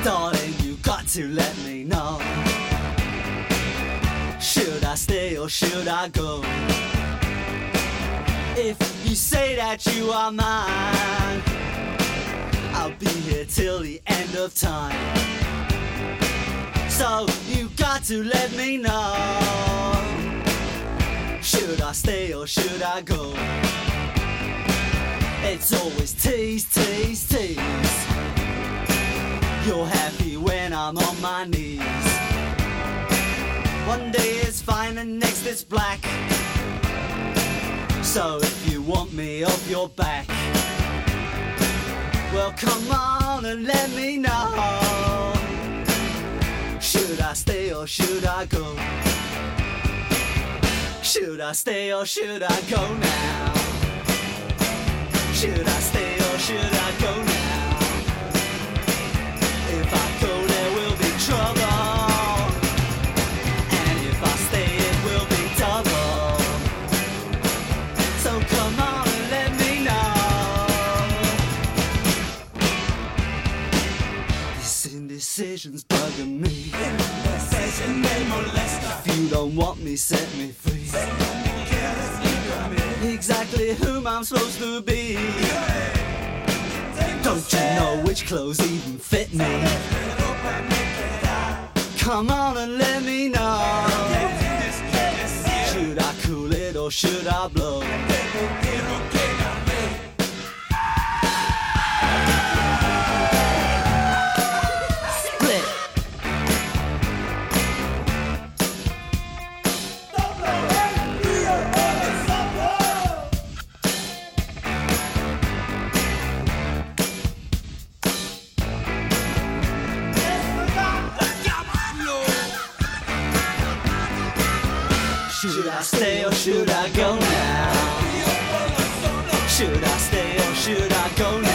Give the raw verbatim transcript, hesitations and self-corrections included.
Darling, you got to let me know. Should I stay or should I go? If you say that you are mine, I'll be here till the end of time. So you got to let me know. Should I stay or should I go? It's always tease, tease, tease. You're happy when I'm on my knees. One day it's fine and next it's black. So if you want me off your back, well come on and let me know. Should I stay or should I go? Should I stay or should I go now? Should I stay or should I go now? If I go there will be trouble, and if I stay it will be double. So come on and let me know. This indecision's bugging me. Indecision may molest. If you don't want me, set me free. Exactly whom I'm supposed to be. Don't you know which clothes even fit me? Come on and let me know. Should I cool it or should I blow? Should I stay or should I go now? Should I stay or should I go now?